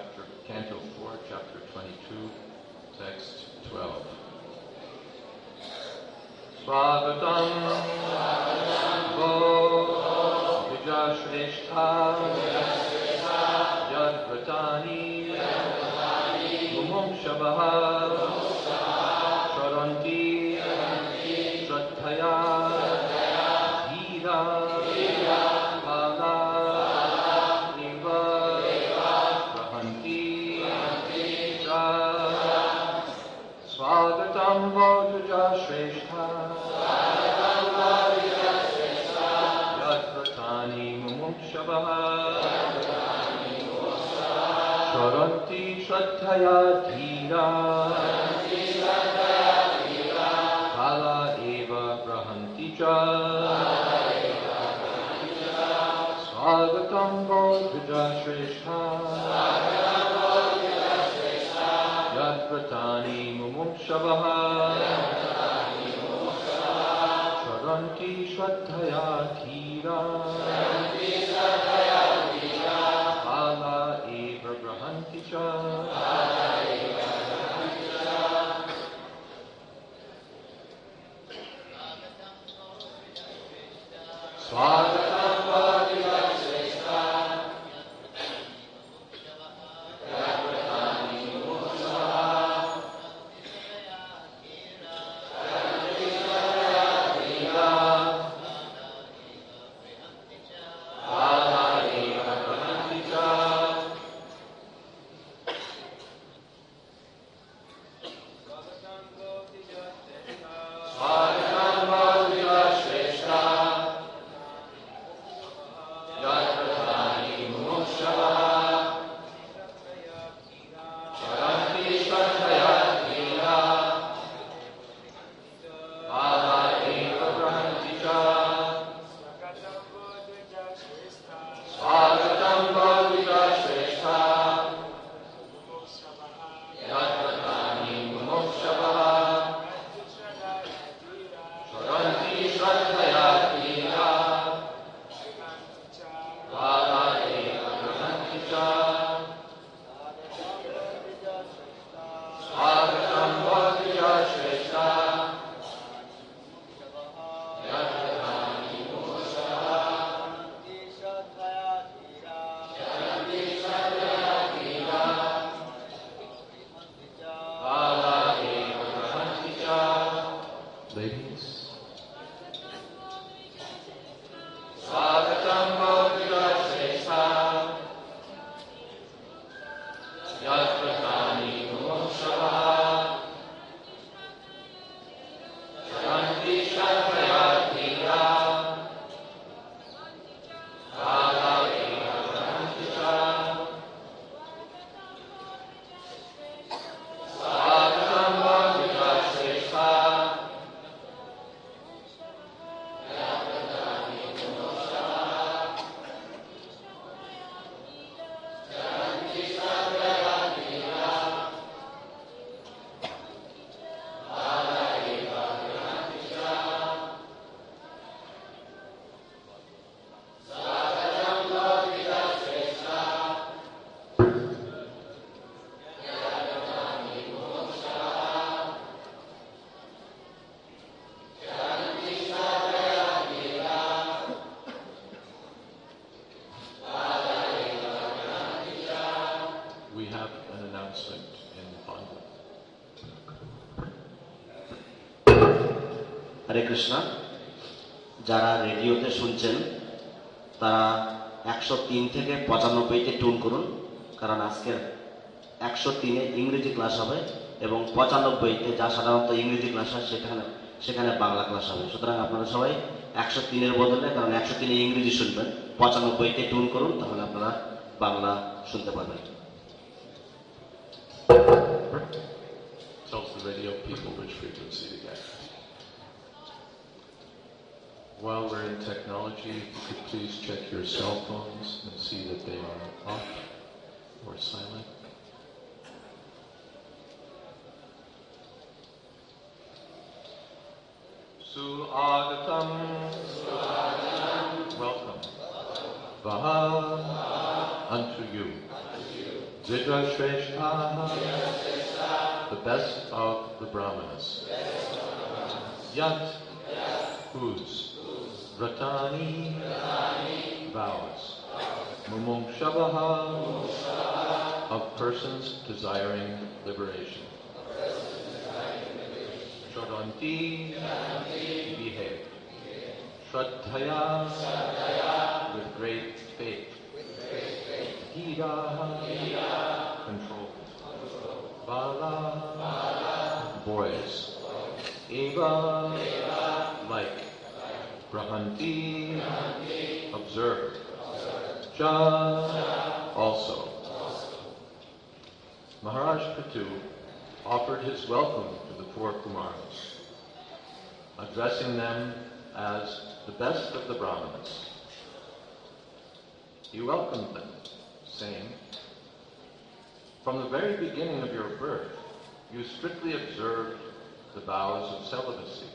Canto 4, Chapter 22, Text 12. Swagatam Vo Vijashrestha Yadvatani Mumum Shabaha Sharanti Shraddhaya Dhira Swagatam Vodja Shrestha Yadvatani Mumukshavaha Sharanti Shraddhaya Dhira Kala Eva Brahanti Cha Swagatam Vodja Shrestha Yadvatani Mumukshavaha Sharanti Shraddhaya Dhira Kala Eva Brahanti Cha Swagatam Vajra Shrestha হরে কৃষ্ণ। যারা রেডিওতে শুনছেন তারা 103 থেকে 95-তে টুন করুন, কারণ আজকের 103-এ ইংরেজি ক্লাস হবে এবং 95-তে যা সাধারণত ইংরেজি ক্লাস হয় সেখানে বাংলা ক্লাস হবে। সুতরাং আপনারা সবাই 103-এর বদলে, কারণ 103-এ ইংরেজি শুনবেন, 95-তে টুন করুন, তাহলে আপনারা বাংলা শুনতে পারবেন। Tells the radio people which frequency to get. While we're in technology, if you could please check your cell phones and see that they are off or silent. Suagatam. Welcome. Vaha unto you. Vidrashreshtaha, the best of the Brahmanas. Yat, whose, Vratani, vows. Mumukshavaha, of persons desiring liberation. Shraddhanti, behave. Shraddhaya, with great faith. Dhira, controlled. Bala, boys. Eva, like. Brahanti, observe. Ja, also. Maharaj Prithu offered his welcome to the four Kumaras, addressing them as the best of the Brahmanas. He welcomed them, saying, "From the very beginning of your birth, you strictly observed the vows of celibacy.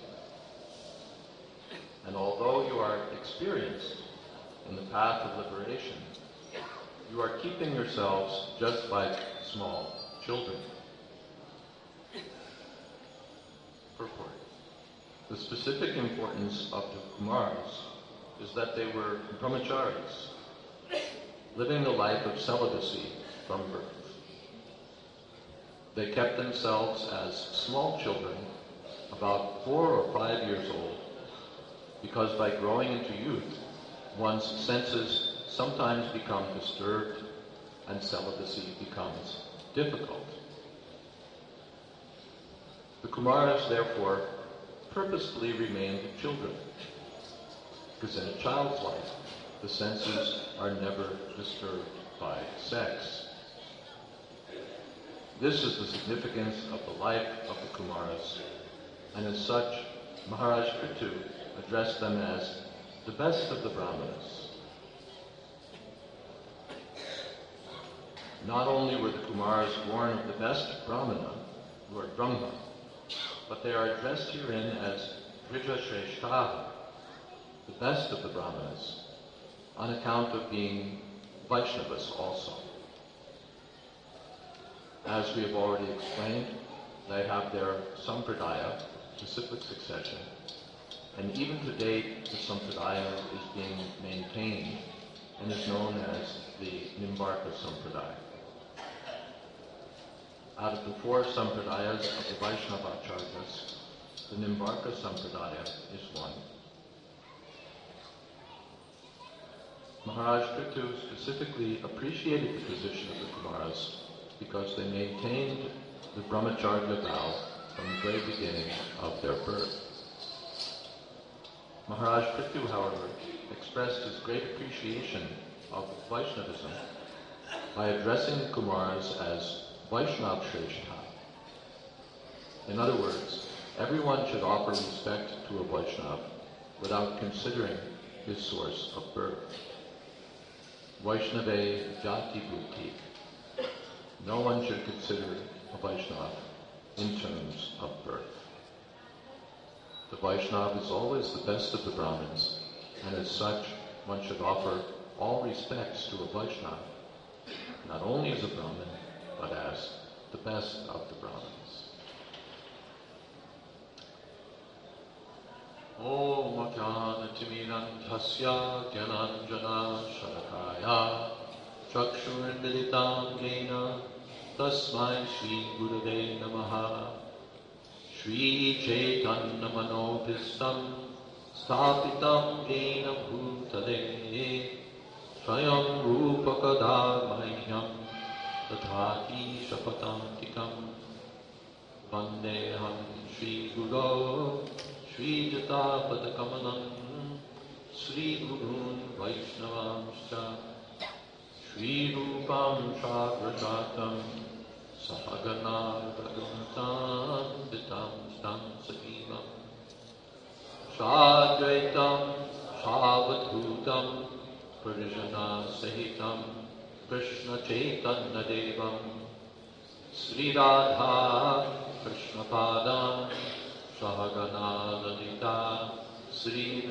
And although you are experienced in the path of liberation, you are keeping yourselves just like small children." Purport. The specific importance of the Kumaras is that they were brahmacharis, living the life of celibacy from birth. They kept themselves as small children, about 4 or 5 years old, because by growing into youth, one's senses sometimes become disturbed and celibacy becomes difficult. The Kumaras, therefore, purposefully remained children, because in a child's life, the senses are never disturbed by sex. This is the significance of the life of the Kumaras, and as such, Maharaj Prithu addressed them as the best of the Brahmanas. Not only were the Kumaras born of the best Brahmana, Lord Brahma, but they are addressed herein as Vidrashreshtaha, the best of the Brahmanas, on account of being Vaishnavas also. As we have already explained, they have their sampradaya, disciplic succession, and even to date the sampradaya is being maintained and is known as the Nimbarka Sampradaya. Out of the 4 sampradayas of the Vaishnavacharyas, the Nimbarka Sampradaya is one. Maharaj Prithu specifically appreciated the position of the Kumaras because they maintained the brahmacharya vow from the very beginning of their birth. Maharaj Prithu, however, expressed his great appreciation of Vaishnavism by addressing the Kumaras as Vaishnav Shrestha. In other words, everyone should offer respect to a Vaishnav without considering his source of birth. Vaishnave Jati Bhuti. No one should consider a Vaishnav in terms of birth. The Vaishnav is always the best of the Brahmins, and as such, one should offer all respects to a Vaishnav, not only as a Brahmin, but as the best of the Brahmins. Om Jnanatimirandhasya Jnananjana Shalakaya Chakshurmilitam Yena Tasmai Shri Gurave Namaha Shri Chaitanya Manobhistam Sthapitam Yena Bhutale Swayam Rupakadamahyam Tathati Shapatantikam Vandeham Shri Guru Shri Jatapadakamanam Shri Gurun Vaishnavamscha Shri Rupam Shagrajatam Sahagana Bhagavatam Vitam Stam Sajivam Shadvaitam Shavadhutam Parijana Sahitam Krishna Chaitanya Devam Sri Radha Krishna Padam Sahagana Lalita Sri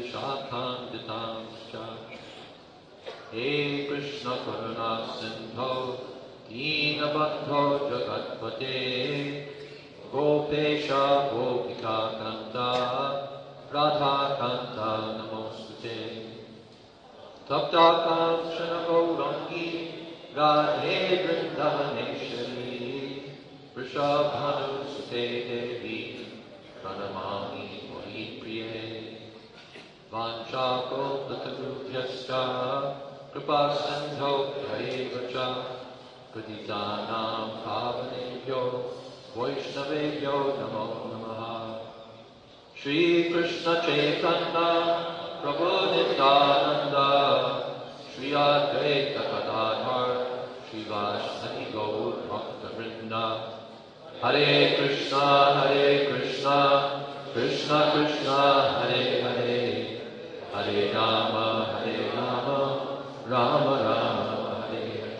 Vishakhanditam He Krishna Karuna Sindho Dinabandho Jagatpate Gopesha Gopika Kanta Radha Kanta Namostute Tapta Kamshana Gaurangi Radhe Vrindavaneshwari Vrishabhanu Sute Devi Pranamami Mori Priye Vancha Gopataruvyascha Kripa Sindho Yaevacha Paditanam Pavanebhyo Vaishnavebhyo Namo Namaha Shri Krishna Chaitanya Prabhu Nityananda Shri Advaita Gadadhar Shri Vaishnava Gaur Bhakta Vrinda Hare Krishna Krishna Krishna Hare Hare Hare Rama Rama Rama Hare Hare.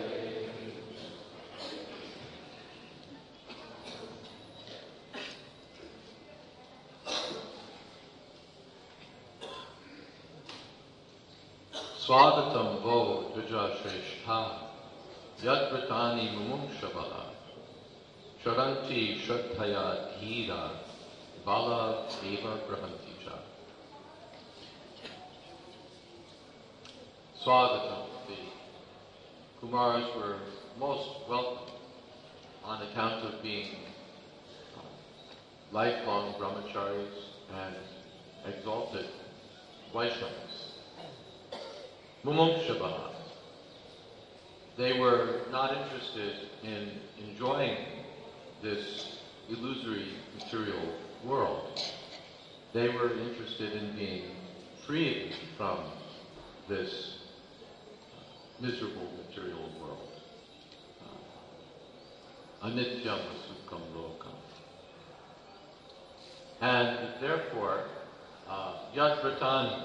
Swagatam vo Dvija Shrestha Yad Vritani Mumukshavaha Sharanti Shraddhaya Dhira Bala Deva Brahanti Cha. Swagatam, the Kumars were most welcome on account of being lifelong brahmacharis and exalted Vaishnavas. Mumukshavaha, they were not interested in enjoying this illusory material world. They were interested in being freed from this miserable material world. Anityam sukham lokam. And therefore, Yad Vritani,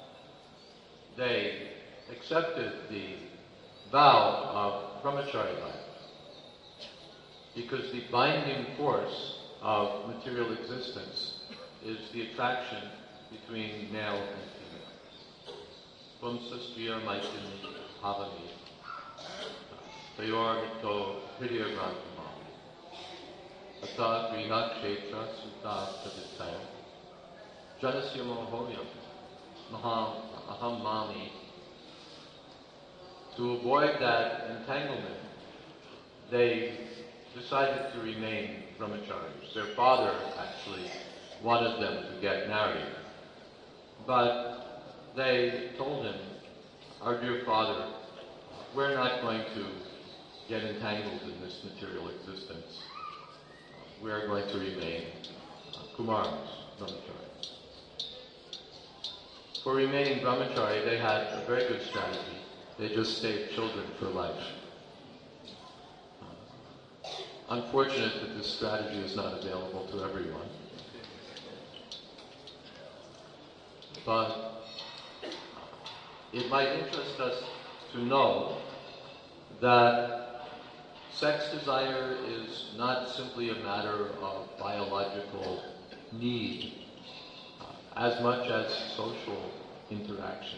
they accepted the vow of brahmachari life because the binding force of material existence is the attraction between male and female. Vamsastriya maitini bhavani tayor hito hridaya grantamami ata griha kshetra sutta praditaya janasya mohoyam aham mami. To avoid that entanglement, they decided to remain brahmacharis. Their father actually wanted them to get married. But they told him, our dear father, we're not going to get entangled in this material existence. We are going to remain Kumars, brahmacharis. For remaining brahmachari, they had a very good strategy. They just saved children for life. Unfortunate that this strategy is not available to everyone. But it might interest us to know that sex desire is not simply a matter of biological need, as much as social interaction.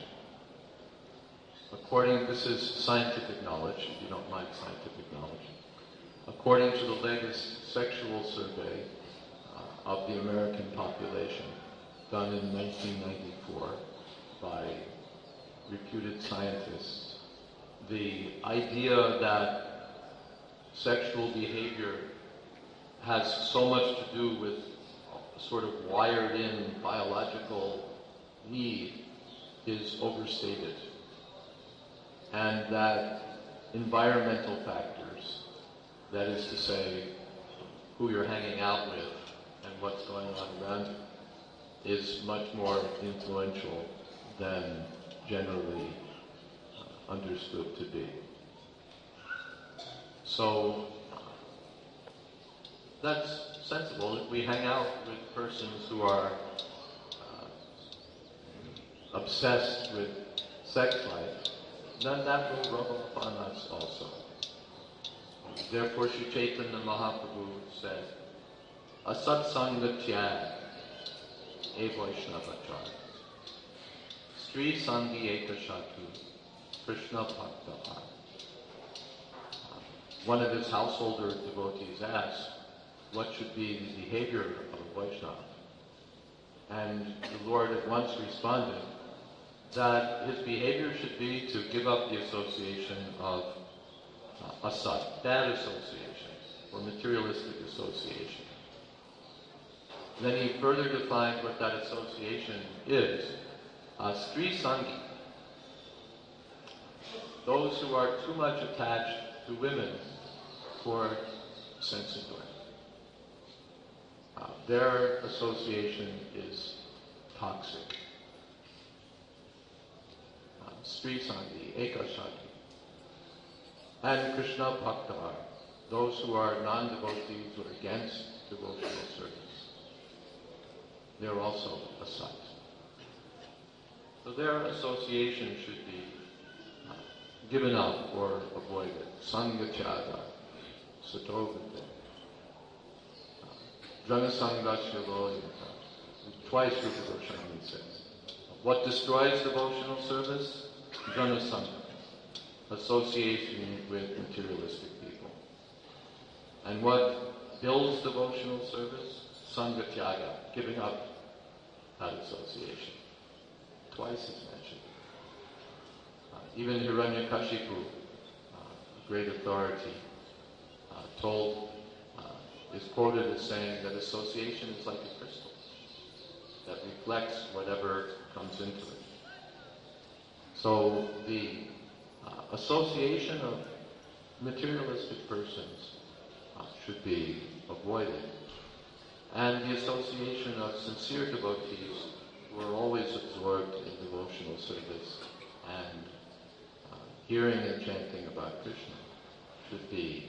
This is scientific knowledge, if you don't mind scientific knowledge. According to the latest sexual survey of the American population, done in 1994 by reputed scientists, the idea that sexual behavior has so much to do with sort of wired-in biological need is overstated. And that environmental factors, that is to say, who you're hanging out with and what's going on around you, is much more influential than generally understood to be. So that's sensible. If we hang out with persons who are obsessed with sex life, then that will rub upon us also. Therefore, Sri Chaitanya Mahaprabhu said, Asatsanga tyag e Vaishnavachar Sri Sanghi Ekashatu Krishna Bhakta. one of his householder devotees asked, what should be the behavior of a Vaishnava? And the Lord at once responded that his behavior should be to give up the association of asat, bad association, or materialistic association. Then he further defined what that association is. Stri Sangi, those who are too much attached to women for sense enjoyment. Their association is toxic. Stri Sangi, Ekashaki. And Krishna Bhaktar, those who are non-devotees or against devotional service. They're also asat. So their association should be given up or avoided. Sangachada, Satovite. Janasangasya Loyata. Twice Rupa Goswami says. What destroys devotional service? Janasanga. Association with materialistic people. And what builds devotional service? Sangatyaga, giving up that association. Twice is mentioned. Even Hiranyakashipu, great authority, is quoted as saying that association is like a crystal that reflects whatever comes into it. So the association of materialistic persons should be avoided, and the association of sincere devotees who are always absorbed in devotional service and hearing and chanting about Krishna should be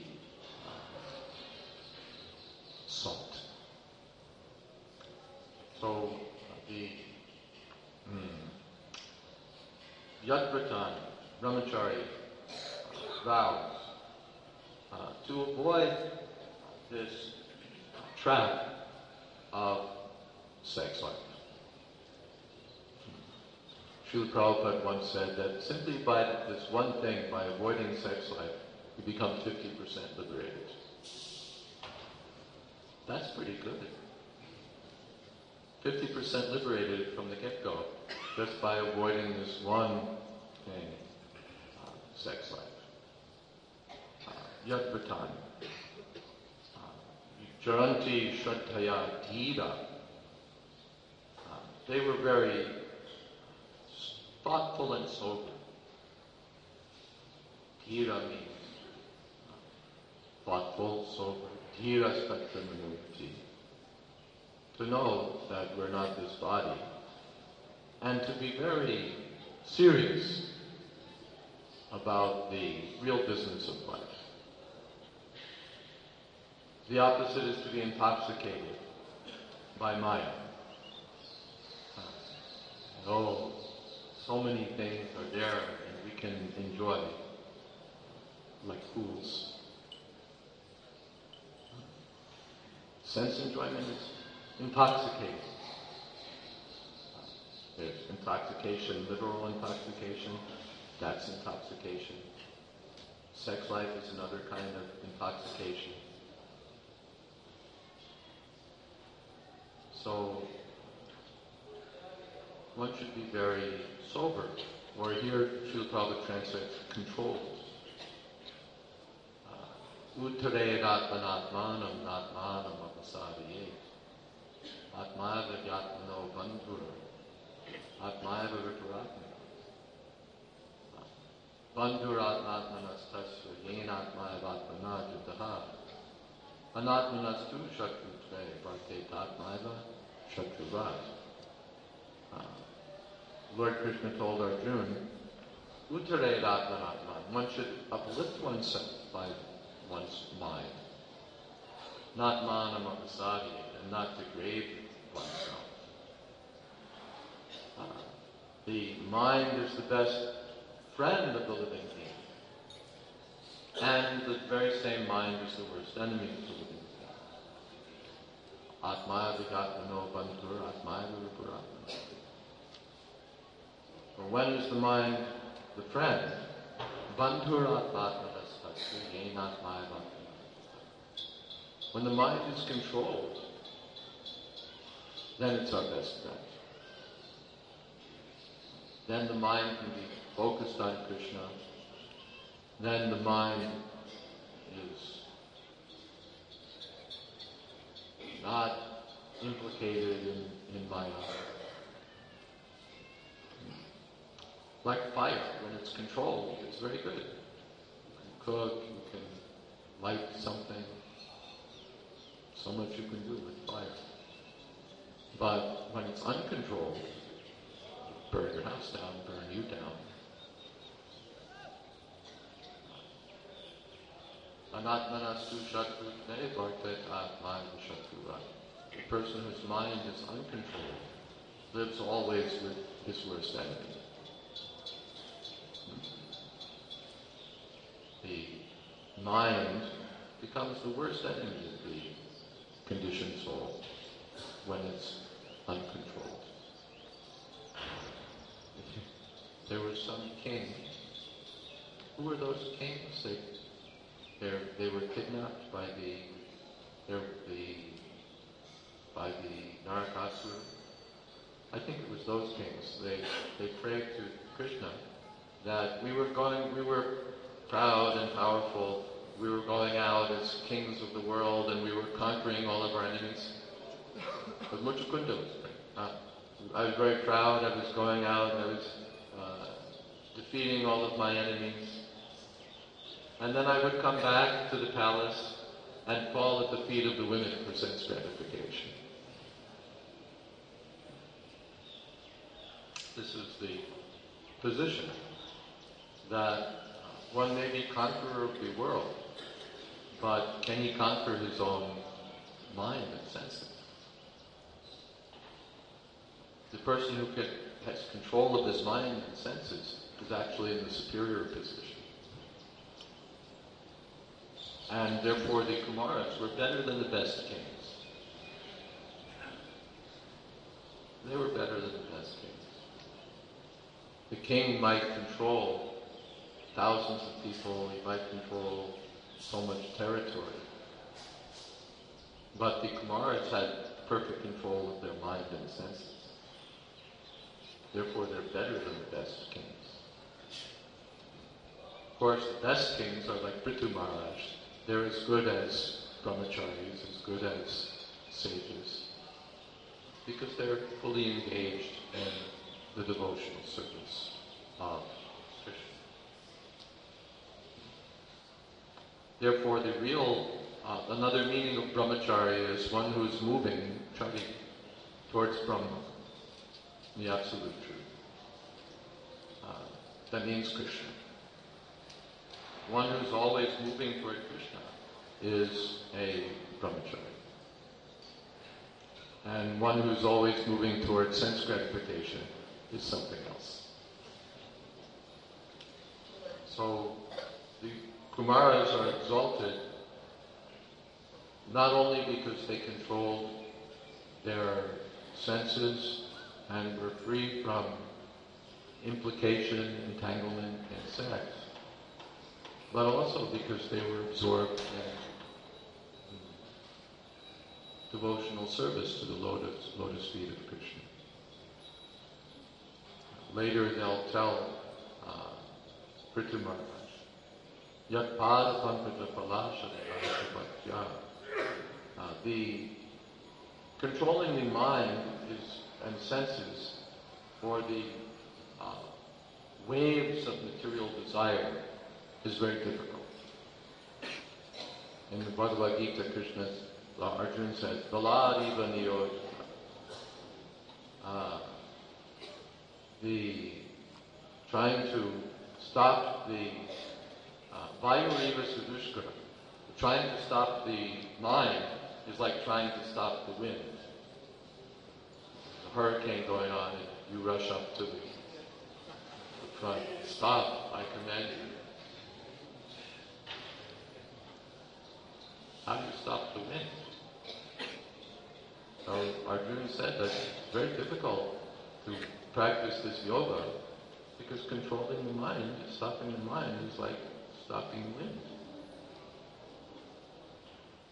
sought. So the Yadvratan, Brahmachari vows to avoid this trap of sex life. Srila Prabhupada once said that simply by this one thing, by avoiding sex life, you become 50% liberated. That's pretty good. 50% liberated from the get-go, just by avoiding this one thing, sex life. Yadvratan. Charanti Shraddhaya Dhira. They were very thoughtful and sober. Dhira means thoughtful, sober. Dhira Sattvamanurti. To know that we're not this body, and to be very serious about the real business of life. The opposite is to be intoxicated by Maya. Oh, so many things are there and we can enjoy like fools. Sense enjoyment is intoxicating. There's intoxication, literal intoxication, that's intoxication. Sex life is another kind of intoxication. So one should be very sober, or here Srila Prabhupada translates controlled. Uttare ratmanatmanam natmanam apasadiye. Atmaiva yatmano bandhura. Atmaiva viparatmana. Bandhuratmatmanastasya yenatmaivatmana jutaha. Anatmanastu shatrutve vartet atmaiva shatruvat. Lord Krishna told Arjuna, Uttare ratmanatman. One should uplift oneself by one's mind. Not manam apasadi, and not degrade oneself. The mind is the best friend of the living being. And the very same mind is the worst enemy of the living being. Atmaya vigatmano bandhur, atmaya viparatmana. For when is the mind the friend? Bandhur atmatmanastasya. When the mind is controlled, then it's our best friend. Then the mind can be focused on Krishna. Then the mind is not implicated in Maya. Like fire, when it's controlled, it's very good. You can cook, you can light something. So much you can do with fire. But when it's uncontrolled, burn your house down, burn you down. Anatmanastu shatru ne vartet atman shatru. The person whose mind is uncontrolled lives always with his worst enemy. The mind becomes the worst enemy of the conditioned soul when it's uncontrolled. There were some kings. Who were those kings? They were kidnapped by the Narakasura. I think it was those kings. They prayed to Krishna that we were proud and powerful. We were going out as kings of the world and we were conquering all of our enemies. But Muchukunda was praying. I was very proud. I was going out and I was defeating all of my enemies. And then I would come back to the palace and fall at the feet of the women for sense gratification. This is the position that one may be conqueror of the world, but can he conquer his own mind and senses? The person who has control of his mind and senses is actually in the superior position. And therefore the Kumaras were better than the best kings. They were better than the best kings. The king might control thousands of people, he might control so much territory. But the Kumaras had perfect control of their mind and senses. Therefore they're better than the best kings. Of course, the best kings are like Prithu Maharaj. They're as good as brahmacharis, as good as sages, because they're fully engaged in the devotional service of Krishna. Therefore, the real, another meaning of brahmacharya is one who is moving, chari, towards Brahma, the absolute truth. That means Krishna. One who's always moving toward Krishna is a brahmachari. And one who's always moving toward sense gratification is something else. So the Kumaras are exalted not only because they controlled their senses and were free from implication, entanglement, and sex, but also because they were absorbed in devotional service to the lotus feet of Krishna. Later they'll tell Prithu Maharaj, Yat pada pankata palasha the controlling the mind and senses for the waves of material desire is very difficult. In the Bhagavad Gita, Arjuna says, Baladiva Niyojana. The trying to stop the Vayuriva Sudushkara, trying to stop the mind is like trying to stop the wind. There's a hurricane going on and you rush up to the front. Stop, I command you. How do you stop the wind? So Arjuna said that it's very difficult to practice this yoga because controlling the mind, stopping the mind is like stopping the wind.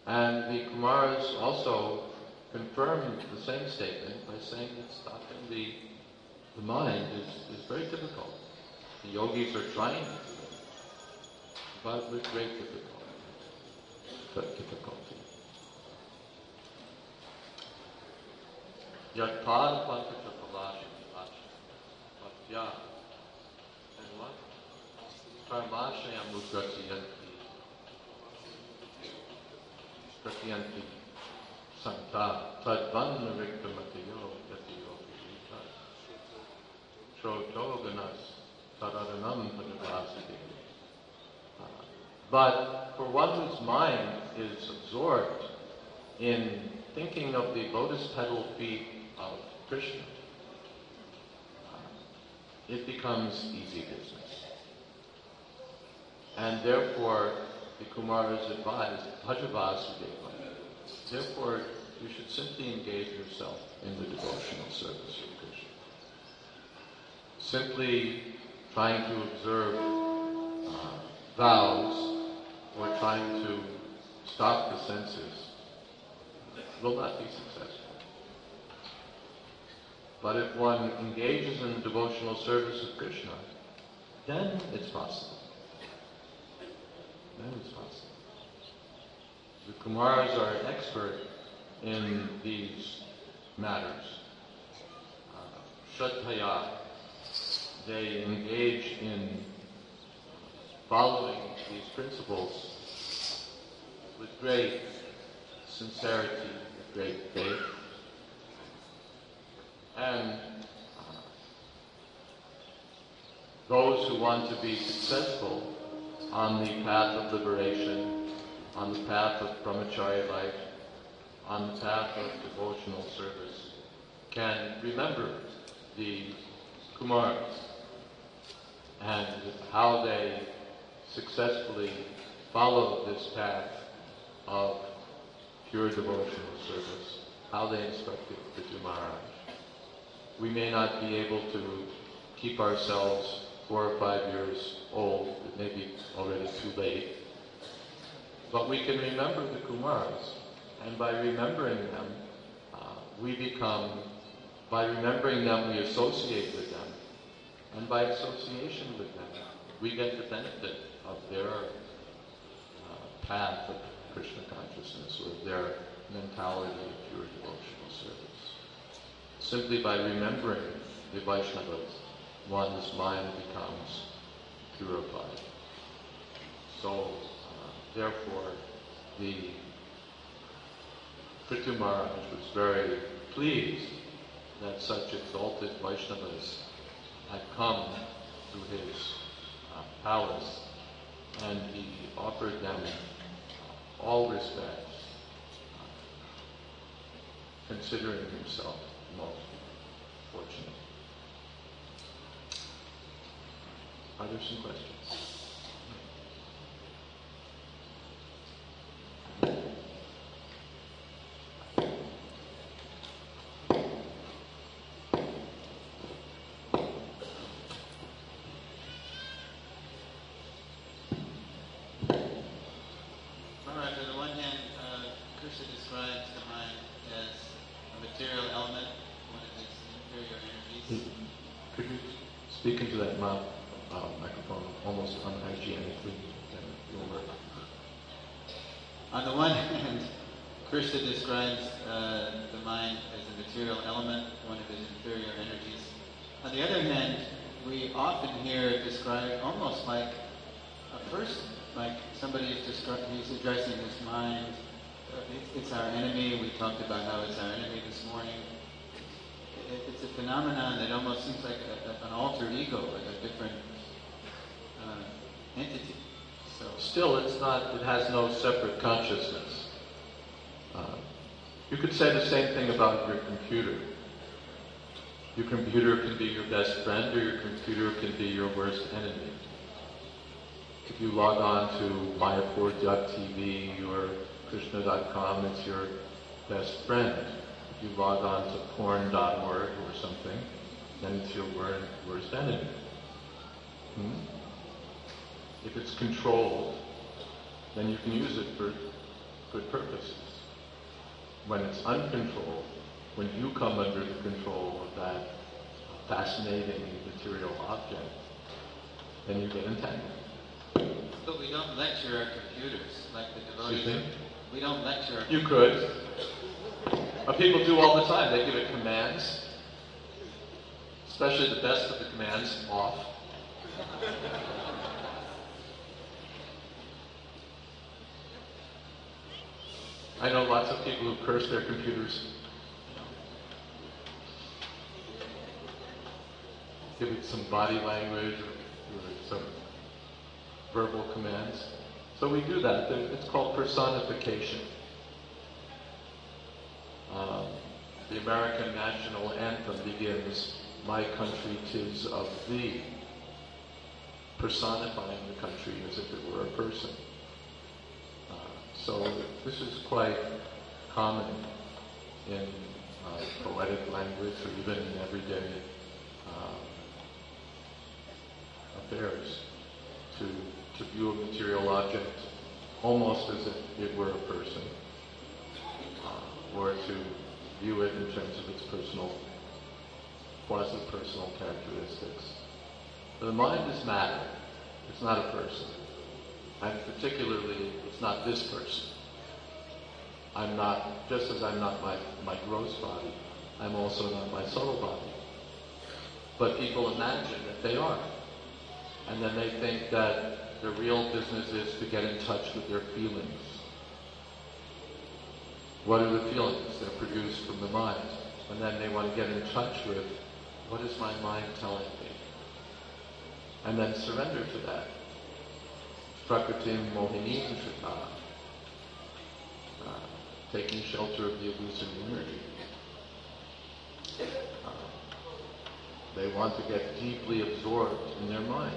And the Kumaras also confirmed the same statement by saying that stopping the mind is very difficult. The yogis are trying to do it, but with great difficulty. Yatpad Pankachapalash Bhaktya and what? Karmashayam Ugratiyanti Gratiyanti Santa Tadvanna Viktamatayo Yatiyo Virita Trotoganas Taradanam Padavasiti. But for one whose mind is absorbed in thinking of the lotus petal feet of Krishna, it becomes easy business. And therefore, the Kumaras advise, Bhajavasudeva. Therefore, you should simply engage yourself in the devotional service of Krishna. Simply trying to observe vows or trying to stop the senses will not be successful. But if one engages in the devotional service of Krishna, then it's possible. Then it's possible. The Kumaras are expert in these matters. Shraddhaya, they engage in following these principles with great sincerity, with great faith. And those who want to be successful on the path of liberation, on the path of brahmacharya life, on the path of devotional service, can remember the Kumaras and how they successfully follow this path of pure devotional service, how they instructed Prithu Maharaj. We may not be able to keep ourselves 4 or 5 years old, it may be already too late, but we can remember the Kumaras, and by remembering them, by remembering them, we associate with them, and by association with them, we get the benefit of their path of Krishna consciousness, or their mentality of pure devotional service. Simply by remembering the Vaishnavas, one's mind becomes purified. So, therefore, the Prithu Maharaj was very pleased that such exalted Vaishnavas had come to his palace, and he offered them all respect, considering himself most fortunate. Are there some questions? Could you speak into that microphone almost unhygienically? On the one hand, Krishna describes the mind as a material element, one of his inferior energies. On the other hand, we often hear it described almost like a person, like somebody he's addressing his mind. It's our enemy. We talked about how it's our enemy this morning. It's a phenomenon that almost seems like an alter ego, like a different entity. So still, it has no separate consciousness. You could say the same thing about your computer. Your computer can be your best friend, or your computer can be your worst enemy. If you log on to mayapur.tv or krishna.com, it's your best friend. If you log on to porn.org or something, then it's your worst enemy. If it's controlled, then you can use it for good purposes. When it's uncontrolled, when you come under the control of that fascinating material object, then you get entangled. But we don't lecture our computers like the devotees. Excuse me? We don't lecture our You could. People do all the time. They give it commands, especially the best of the commands, off. I know lots of people who curse their computers. Give it some body language or some verbal commands. So we do that. It's called personification. The American national anthem begins, "My country 'tis of thee," personifying the country as if it were a person. So this is quite common in poetic language or even in everyday affairs, to view a material object almost as if it were a person, or to view it in terms of its quasi-personal characteristics. But the mind is matter. It's not a person. And particularly, it's not this person. I'm not, just as I'm not my gross body, I'm also not my subtle body. But people imagine that they are. And then they think that the real business is to get in touch with their feelings. What are the feelings? They're produced from the mind. And then they want to get in touch with, what is my mind telling me? And then surrender to that. Prakritim Mohinim Shita, taking shelter of the illusory energy. They want to get deeply absorbed in their minds,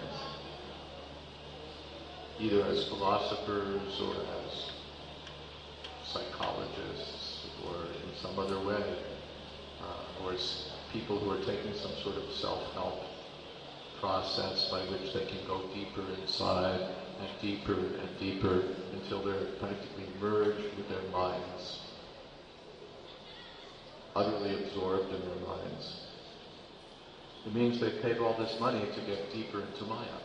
either as philosophers or as psychologists or in some other way, or as people who are taking some sort of self-help process by which they can go deeper inside and deeper until they're practically merged with their minds, utterly absorbed in their minds. It means they've paid all this money to get deeper into Maya.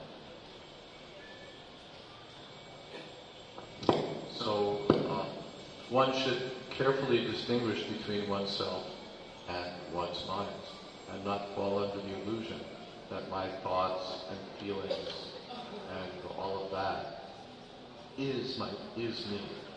So one should carefully distinguish between oneself and one's mind, and not fall under the illusion that my thoughts and feelings and all of that is me.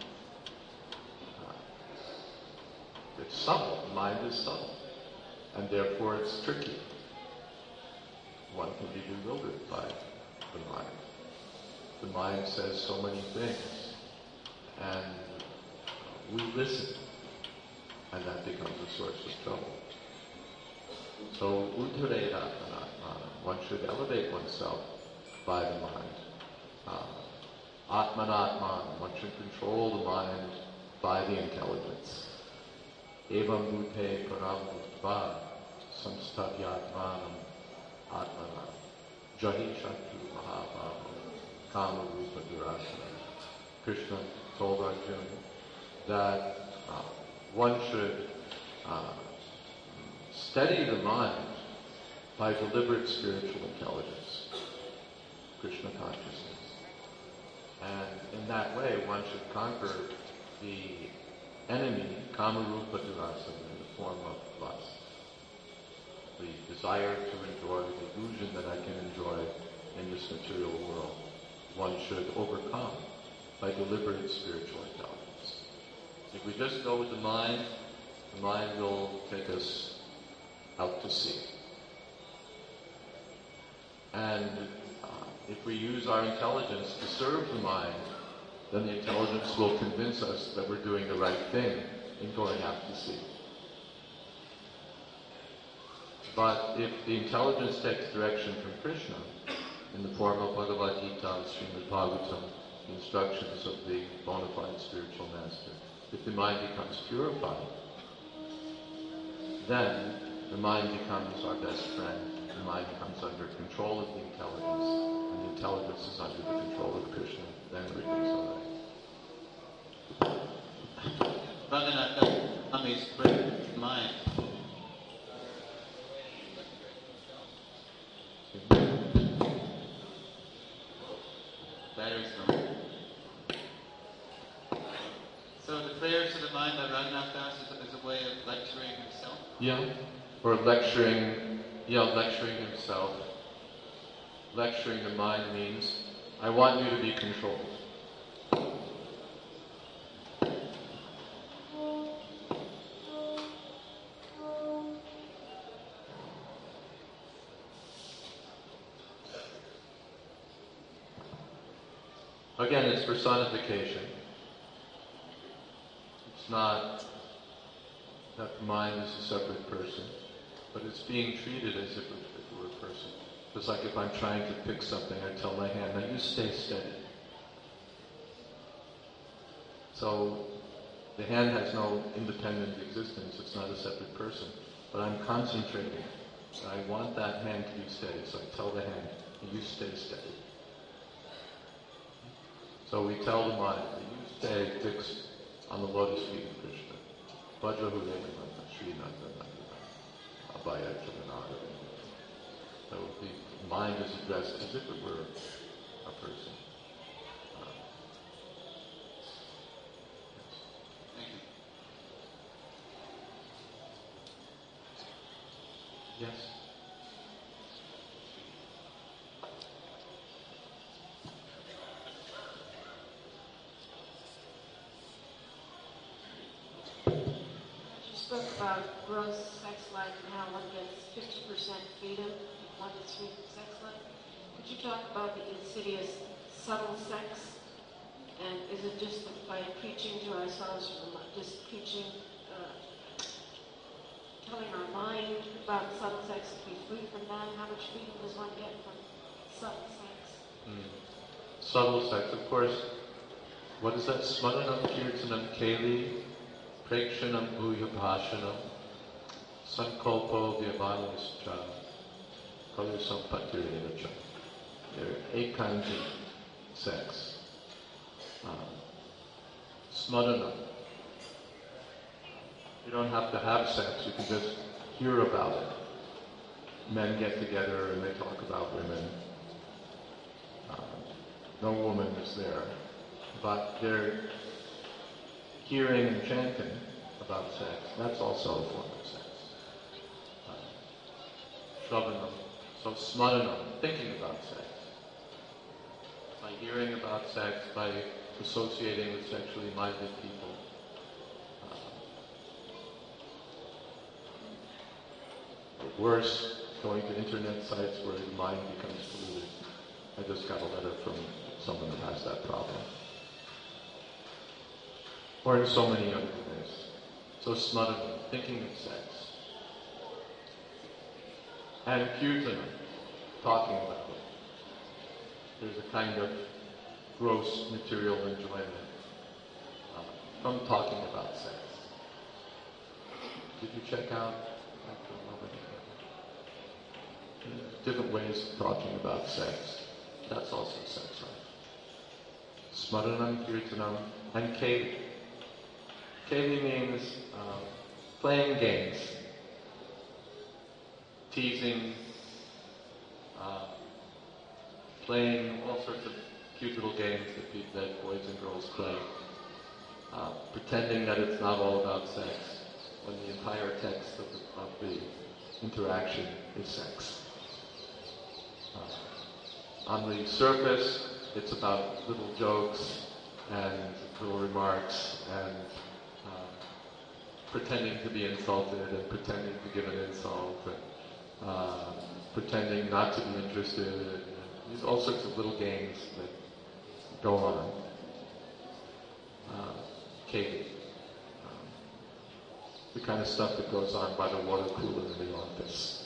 It's subtle. Mind is subtle, and therefore it's tricky. One can be bewildered by the mind. The mind says so many things, and we listen, and that becomes a source of trouble. So, Uttare Atmanatmana, one should elevate oneself by the mind. Atmanatman, one should control the mind by the intelligence. Evam bhute param bhutva samsthavyatmanam atmana jahi shakti mahabhava kama rupa durasana. Krishna told Arjuna that one should steady the mind by deliberate spiritual intelligence, Krishna consciousness. And in that way, one should conquer the enemy, Kamarupa Durasana, in the form of lust. The desire to enjoy, the illusion that I can enjoy in this material world, one should overcome by deliberate spiritual intelligence. If we just go with the mind will take us out to sea. And if we use our intelligence to serve the mind, then the intelligence will convince us that we're doing the right thing in going out to sea. But if the intelligence takes direction from Krishna, in the form of Bhagavad Gita and Srimad Bhagavatam, instructions of the bona fide spiritual master, if the mind becomes purified, then the mind becomes our best friend. The mind comes under control of the intelligence, and the intelligence is under the control of Krishna. Then everything's all right. Raghunatha Swami's brilliant mind. Battery's gone. So the prayers of the mind by Raghunath Das is a way of lecturing himself? Yeah, or lecturing himself. Lecturing the mind means, I want you to be controlled. Again, it's personification. It's not that the mind is a separate person, but it's being treated as if it were a person. Just like if I'm trying to pick something, I tell my hand, now you stay steady. So the hand has no independent existence, it's not a separate person, but I'm concentrating. I want that hand to be steady, so I tell the hand, you stay steady. So we tell the mind, you stay fixed on the lotus feet of Krishna. Vajrahudeva Sri Nanda Abhaya Charanada. So the mind is addressed as if it were a person. Thank you. Yes. You spoke about gross sex life and how one gets 50% freedom if one is free from sex life. Could you talk about the insidious subtle sex? And is it just by preaching to ourselves, just preaching, telling our mind about subtle sex to be free from that? How much freedom does one get from subtle sex? Subtle sex, of course. What is that? Smaranam kirtanam keli, prekshanam bhuyabhashanam, sankalpo vyavanischa, kalusampatirinacha. There are 8 kinds of sex. Smaranam. You don't have to have sex, you can just hear about it. Men get together and they talk about women. No woman is there, but they're hearing and chanting about sex. That's also a form of sex. Shravanam. So smaranam, thinking about sex. By hearing about sex, by associating with sexually minded people. Worse, going to internet sites where the mind becomes polluted. I just got a letter from someone that has that problem. Or in so many other ways. So smaranam, thinking of sex. And kirtana, talking about it. There's a kind of gross material enjoyment from talking about sex. Did you check out different ways of talking about sex? That's also sex life. Smaranam, kirtanam, and keli. Keli means playing games, teasing, playing all sorts of cute little games that boys and girls play, pretending that it's not all about sex, when the entire text of the interaction is sex. On the surface, it's about little jokes and little remarks and pretending to be insulted and pretending to give an insult and pretending not to be interested. There's all sorts of little games that go on. Katie. The kind of stuff that goes on by the water cooler in the office.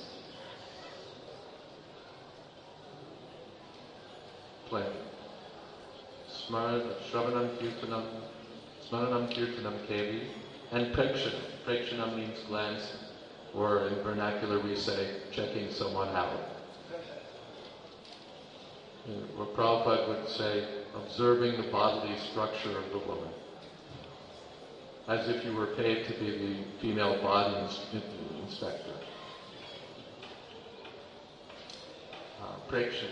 Play. Shravanam kirtanam kevi, and prekshanam. Prekshanam means glance, or in vernacular we say, checking someone out. Or Prabhupada would say, observing the bodily structure of the woman. as if you were paid to be the female body inspector. Prekshana.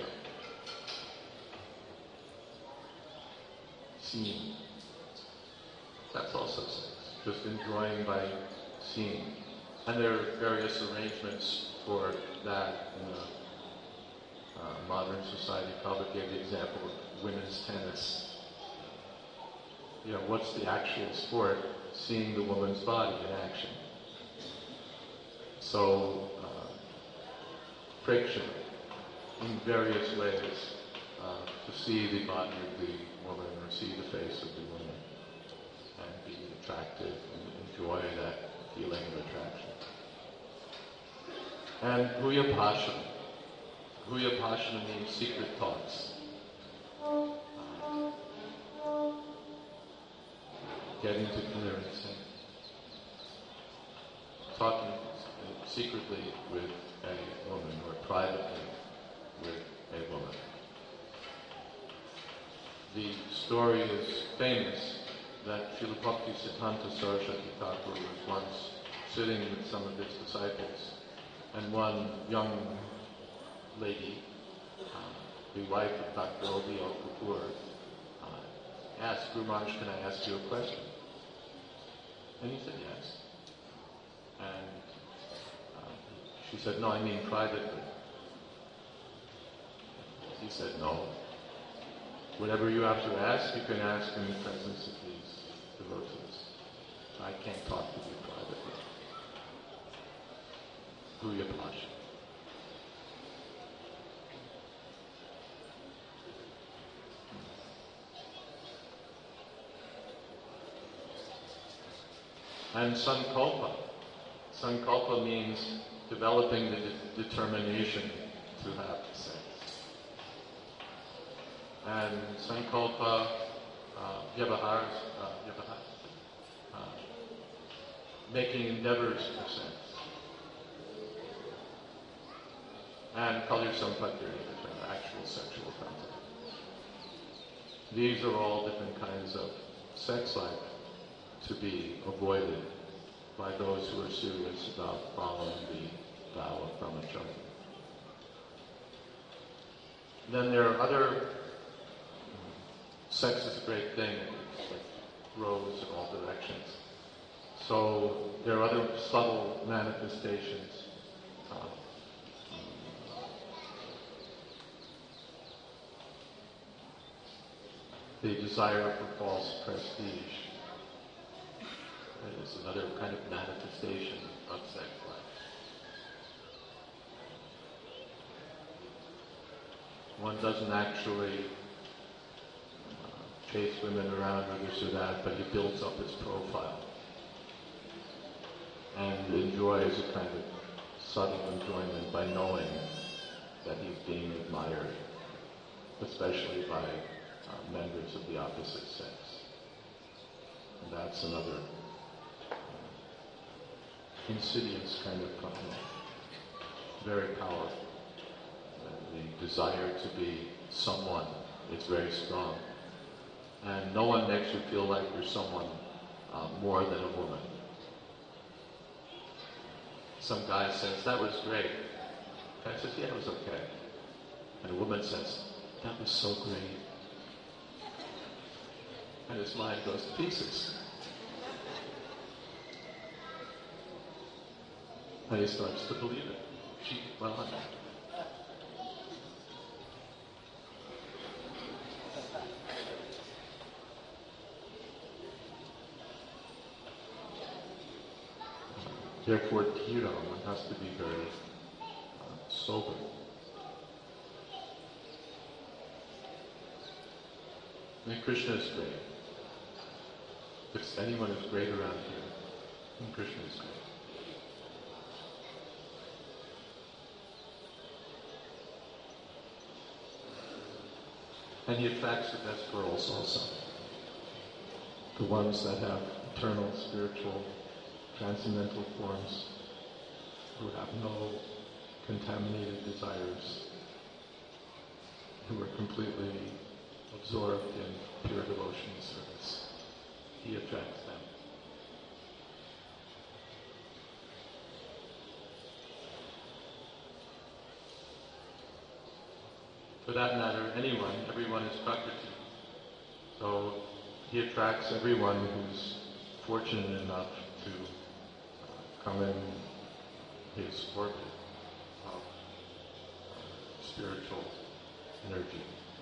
Seeing. That's also sex. Just enjoying by seeing. And there are various arrangements for that in a modern society. Prabhupada gave the example of women's tennis. You know, what's the actual sport? Seeing the woman's body in action. So, prekshana, in various ways, to see the body of the woman or see the face of the woman and be attractive and enjoy that feeling of attraction. And Guhya Bhashana. Guhya Bhashana means secret thoughts. Getting to clearance and talking secretly with a woman or privately with a woman. The story is famous that Srila Bhakti Siddhanta Saraswati Thakur was once sitting with some of his disciples, and one young lady, the wife of Dr. O.B.L. Kapoor, asked, Guru Maharaj, can I ask you a question? And he said yes. And she said, no, I mean privately. He said, no. Whatever you have to ask, you can ask in the presence of these devotees. I can't talk to you privately. Guhya Bhashana. And sankalpa. Sankalpa means developing the determination to have sex. And sankalpa, vyavahar, making endeavors for sex. And kalya sampatti, actual sexual contact. These are all different kinds of sex life to be avoided by those who are serious about following the vow of brahmacharya. Then there are other, sex is a great thing, it like grows in all directions. So there are other subtle manifestations. The desire for false prestige is another kind of manifestation of sex life. One doesn't actually chase women around or this or that, but he builds up his profile and enjoys a kind of subtle enjoyment by knowing that he's being admired, especially by members of the opposite sex. And that's another insidious kind of problem, very powerful. The desire to be someone is very strong. And no one makes you feel like you're someone more than a woman. Some guy says, that was great. The guy says, yeah, it was okay. And a woman says, that was so great. And his mind goes to pieces. And he starts to believe it. Therefore, Tira, one has to be very sober. And Krishna is great. If anyone is great around here, then Krishna is great. And he attracts the best girls also. The ones that have eternal, spiritual, transcendental forms, who have no contaminated desires, who are completely absorbed in pure devotion service. He attracts them. For that matter, anyone, everyone is Prakriti. So he attracts everyone who's fortunate enough to come in his orbit of spiritual energy.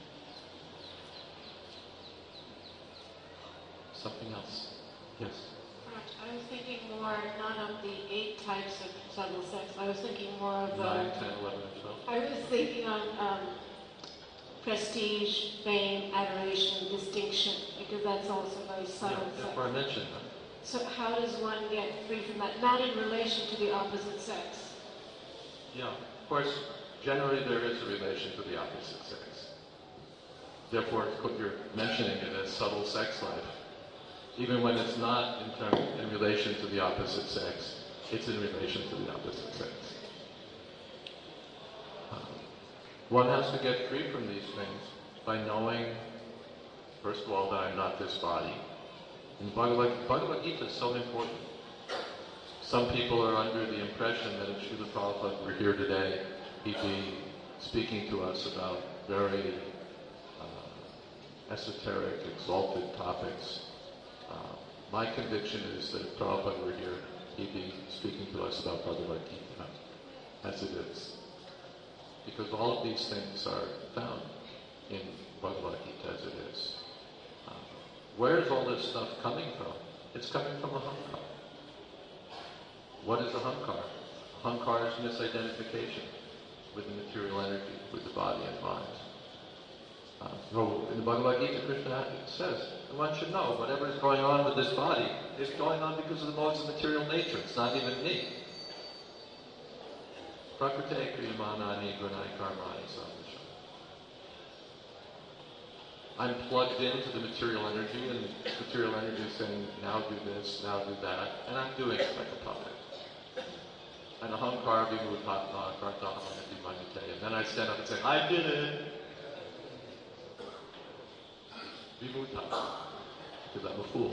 Something else? Yes? I was thinking more not of the 8 types of subtle sex. I was thinking more of 9, 10, 11, and 12. I was thinking of prestige, fame, adoration, distinction, because that's also very subtle sex. Therefore I mentioned that. So how does one get free from that? Not in relation to the opposite sex. Yeah, of course, generally there is a relation to the opposite sex. Therefore, you're mentioning it as subtle sex life. Even when it's not in relation to the opposite sex, it's in relation to the opposite sex. One has to get free from these things by knowing, first of all, that I'm not this body. And Bhagavad Gita is so important. Some people are under the impression that if Srila Prabhupada were here today, he'd be speaking to us about very esoteric, exalted topics. My conviction is that if Prabhupada were here, he'd be speaking to us about Bhagavad Gita as it is. Because all of these things are found in Bhagavad Gita as it is. Where's all this stuff coming from? It's coming from Ahankar. What is Ahankar? Ahankar is misidentification with the material energy, with the body and mind. So in the Bhagavad Gita, Krishna says, one should know whatever is going on with this body is going on because of the modes of material nature. It's not even me. Prakrite kriyamanani gunai karmani sadhusha. I'm plugged into the material energy, and the material energy is saying, now do this, now do that, and I'm doing it like a puppet. And ahankara vimuthatma kartahamati manite. And then I stand up and say, I did it. Vimuthatma. Because I'm a fool.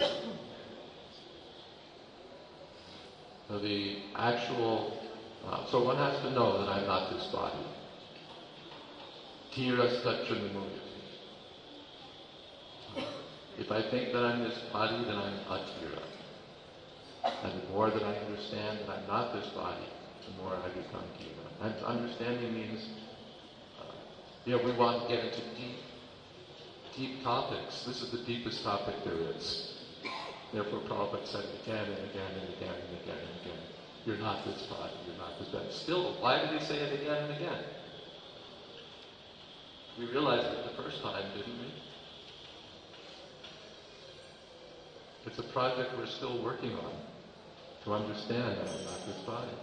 So the actual, so one has to know that I'm not this body. Tiras tachunimuyati. If I think that I'm this body, then I'm atira. And the more that I understand that I'm not this body, the more I become tira. And understanding means, we want to get into deep topics. This is the deepest topic there is. Therefore, Prabhupada said again and again and again and again and again, you're not this body, you're not this body. Still, why did he say it again and again? We realized it the first time, didn't we? It's a project we're still working on to understand that I'm not this body.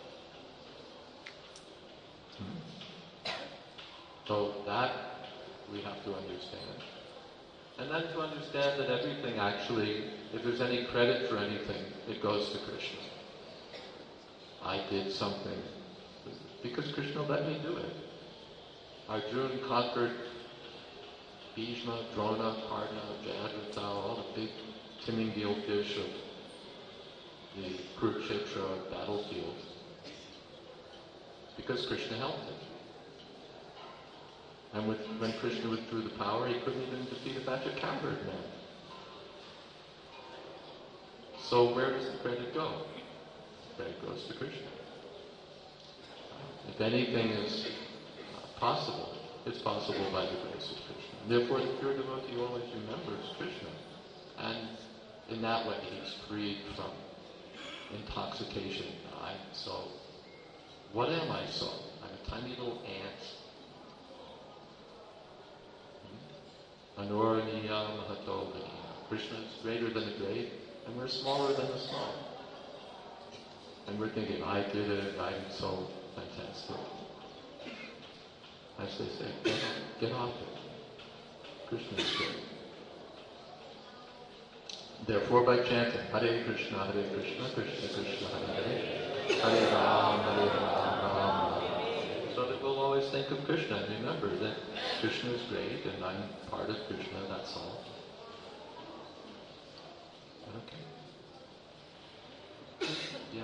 So that we have to understand. And then to understand that everything actually, if there's any credit for anything, it goes to Krishna. I did something because Krishna let me do it. Arjuna conquered Bhishma, Drona, Karna, Jayadratha, all the big Timingil fish of the Kurukshetra battlefield because Krishna helped him. And when Krishna withdrew the power, he couldn't even defeat a batch of cowherd men. So where does the credit go? The credit goes to Krishna. If anything is possible, it's possible by the grace of Krishna. And therefore, the pure devotee always remembers Krishna. And in that way, he's freed from intoxication. So, what am I so? I'm a tiny little ant. Anoraniya Mahato Vaniya. Krishna is greater than the great, and we're smaller than the small. And we're thinking, I did it, I'm so fantastic. As they say, get off it. Krishna is great. Therefore, by chanting Hare Krishna, Krishna Krishna, Hare Hare, Hare Ram, Ram. So that we'll always think of Krishna and remember that Krishna is great and I'm part of Krishna, that's all. Okay. Yeah.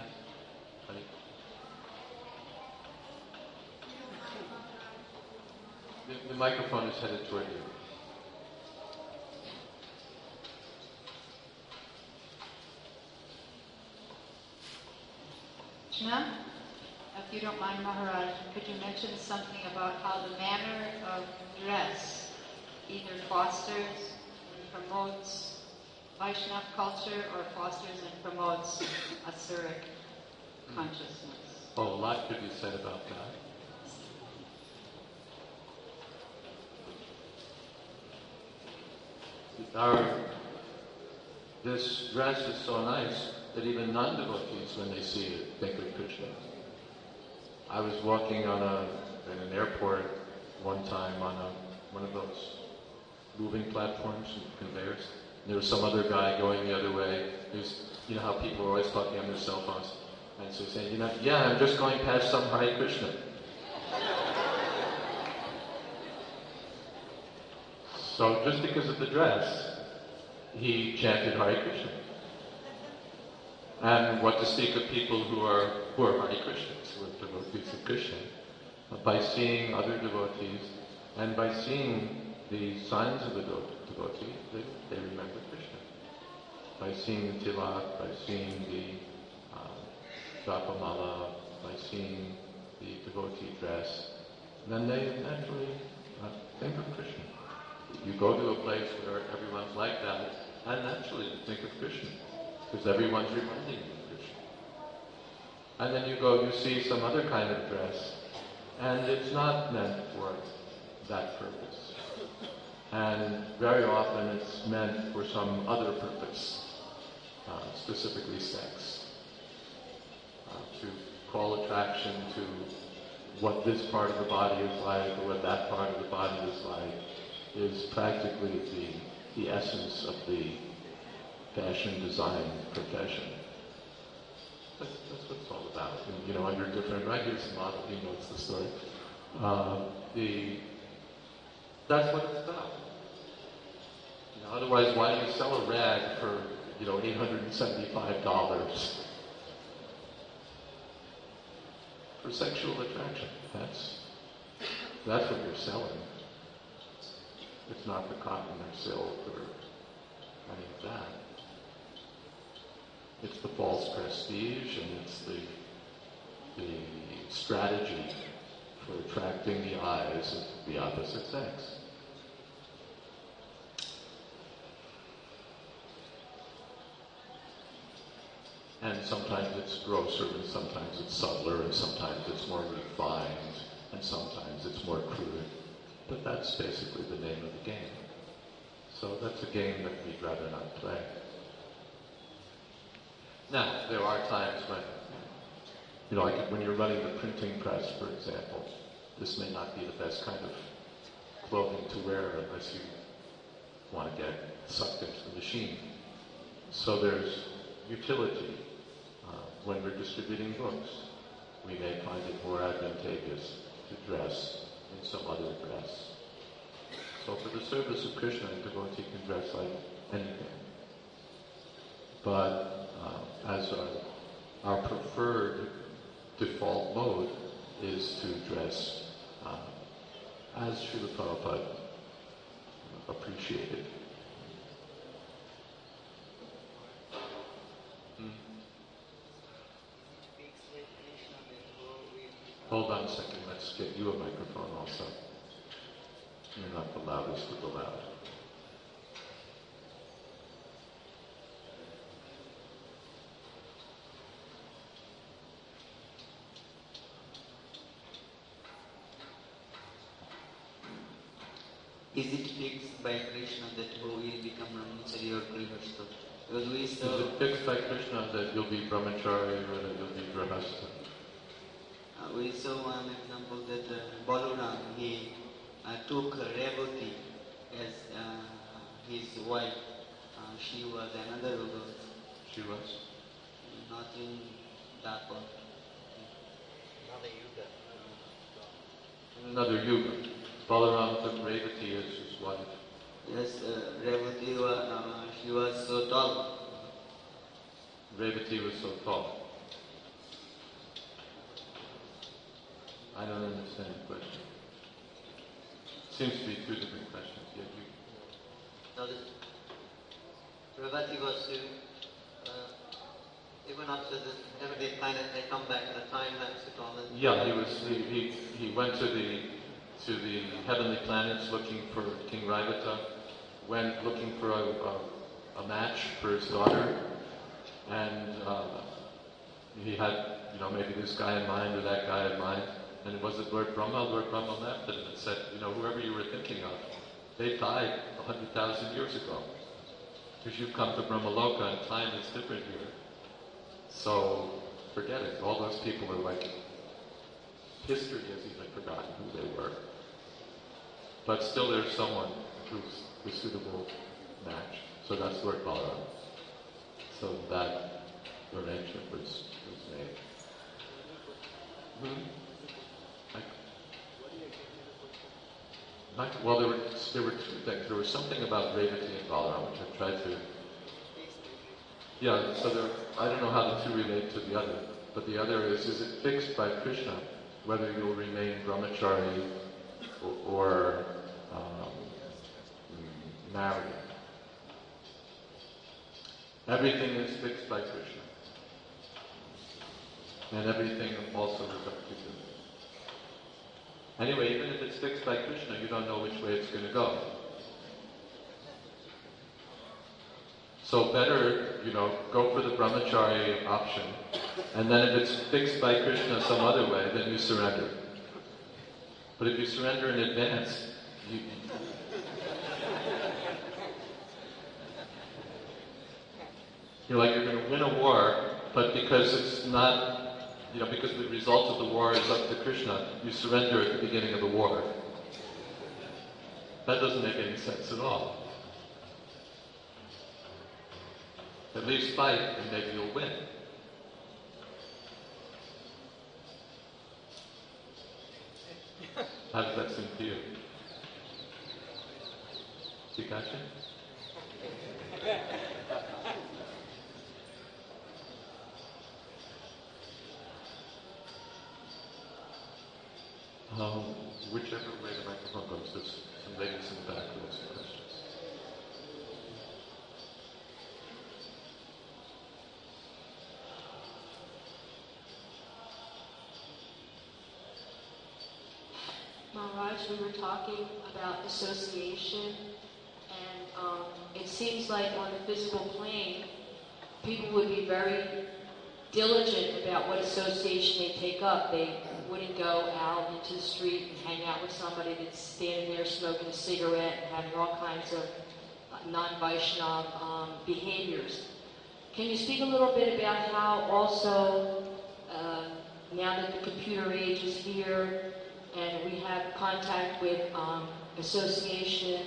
Hare. The microphone is headed toward you. Krishna, if you don't mind, Maharaj, could you mention something about how the manner of dress either fosters and promotes Vaishnava culture or fosters and promotes Asuric consciousness? Oh, a lot could be said about that. This dress is so nice that even non-devotees, when they see it, think of Krishna. I was walking in an airport one time on one of those moving platforms and conveyors. And there was some other guy going the other way. You know how people are always talking on their cell phones. And so saying, yeah, I'm just going past some Hare Krishna. So just because of the dress, he chanted Hare Krishna. And what to speak of people who are Hare Krishnas, who are devotees of Krishna, by seeing other devotees and by seeing the signs of the devotee, they remember Krishna. By seeing the tilak, by seeing the japamala, by seeing the devotee dress, then they naturally think of Krishna. You go to a place where everyone's like that, and naturally you think of Krishna, because everyone's reminding you of Krishna. And then you see some other kind of dress, and it's not meant for that purpose. And very often it's meant for some other purpose, specifically sex, to call attraction to what this part of the body is like, or what that part of the body is like, is practically the essence of the fashion design profession. That's what it's all about. And, under different, right here's the model, he knows the story. That's what it's about. Otherwise, why do you sell a rag for, $875? For sexual attraction. That's what you're selling. It's not the cotton or silk or any of that. It's the false prestige, and it's the strategy for attracting the eyes of the opposite sex. And sometimes it's grosser, and sometimes it's subtler, and sometimes it's more refined, and sometimes it's more crude. But that's basically the name of the game. So that's a game that we'd rather not play. Now, there are times when, like when you're running the printing press, for example, this may not be the best kind of clothing to wear unless you want to get sucked into the machine. So there's utility. When we're distributing books, we may find it more advantageous to dress in some other dress. So for the service of Krishna, a devotee can dress like anything. But as our preferred default mode is to dress as Srila Prabhupada appreciated. Hold on a second, let's get you a microphone also. You're not the loudest of the loud. Is it fixed by Krishna that who will become brahmachari or grihastha? Because we saw... Is it fixed by Krishna that you'll be brahmachari or that you'll be grihastha? We saw one example that Balaram, he took Revati as his wife. She was another Ruga. She was? Not in Dhaka. In another yuga. Balaram took Revati as his wife. Yes, Revati, she was so tall. Revati was so tall. I don't understand the question. Seems to be two different questions. Yeah, you... Now, Prabhupada was saying, even after the everyday planet, they come back to the time lapse at all. Yeah, he went to the heavenly planets looking for King Raivata, went looking for a match for his daughter, and he had, maybe this guy in mind or that guy in mind, and it was the Lord Brahma left him and said, whoever you were thinking of, they died 100,000 years ago. Because you've come to Brahmaloka and time is different here. So, forget it. All those people are like, history has even forgotten who they were. But still there's someone who's the suitable match. So that's Lord Balaram. So that arrangement was made. Well, there were two things. There was something about Revati and Balaram, which I tried to... Yeah, so I don't know how the two relate to the other, but the other is it fixed by Krishna whether you'll remain brahmachari or married? Everything is fixed by Krishna. And everything also is up to you. Anyway, even if it's fixed by Krishna, you don't know which way it's going to go. So better, go for the brahmachari option, and then if it's fixed by Krishna some other way, then you surrender. But if you surrender in advance, you're going to win a war, but because it's not, because the result of the war is up to Krishna, you surrender at the beginning of the war. That doesn't make any sense at all. At least fight, and maybe you'll win. How does that seem to you? You gotcha? Whichever way the microphone goes, there's some ladies in the back who have some questions. Maharaj, we were talking about association, and it seems like on the physical plane, people would be very diligent about what association they take up. They wouldn't go out into the street and hang out with somebody that's standing there smoking a cigarette and having all kinds of non-Vaishnav behaviors. Can you speak a little bit about how also, now that the computer age is here, and we have contact with association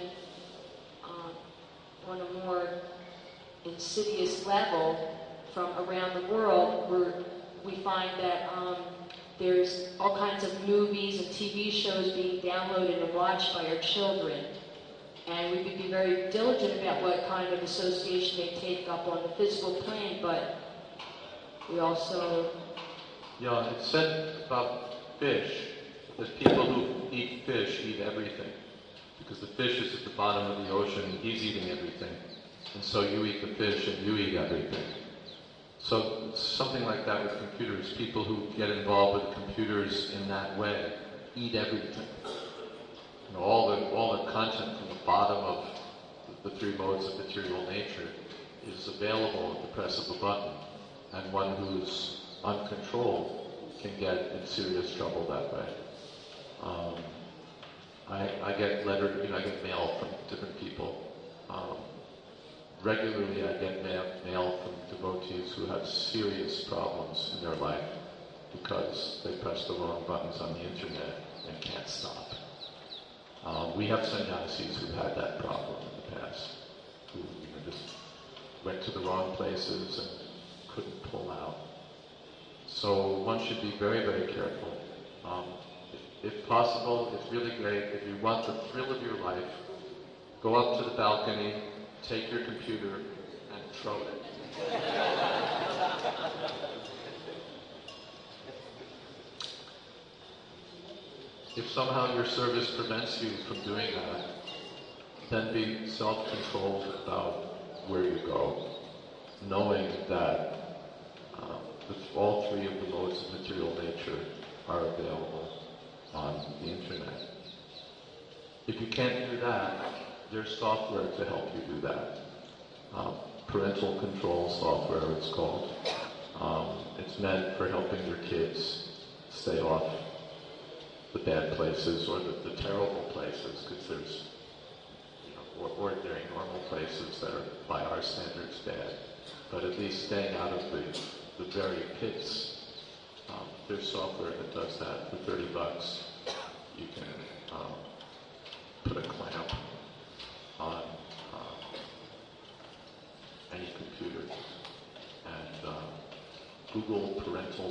on a more insidious level from around the world, where we find that there's all kinds of movies and TV shows being downloaded and watched by our children. And we could be very diligent about what kind of association they take up on the physical plane, but we also... Yeah, it's said about fish, that people who eat fish eat everything. Because the fish is at the bottom of the ocean and he's eating everything. And so you eat the fish and you eat everything. So something like that with computers. People who get involved with computers in that way eat everything. All the content from the bottom of the three modes of material nature is available at the press of a button. And one who's uncontrolled can get in serious trouble that way. I get I get mail from different people. Regularly I get mail from devotees who have serious problems in their life because they press the wrong buttons on the internet and can't stop. We have sannyasis who had that problem in the past, who just went to the wrong places and couldn't pull out. So one should be very, very careful. If possible, it's really great. If you want the thrill of your life, go up to the balcony, take your computer, and throw it. If somehow your service prevents you from doing that, then be self-controlled about where you go, knowing that all three of the modes of material nature are available on the internet. If you can't do that, there's software to help you do that. Parental control software, it's called. It's meant for helping your kids stay off the bad places or the terrible places, because there's ordinary, normal places that are, by our standards, bad. But at least staying out of the very pits. There's software that does that for $30. You can put a clamp on any computer and Google parental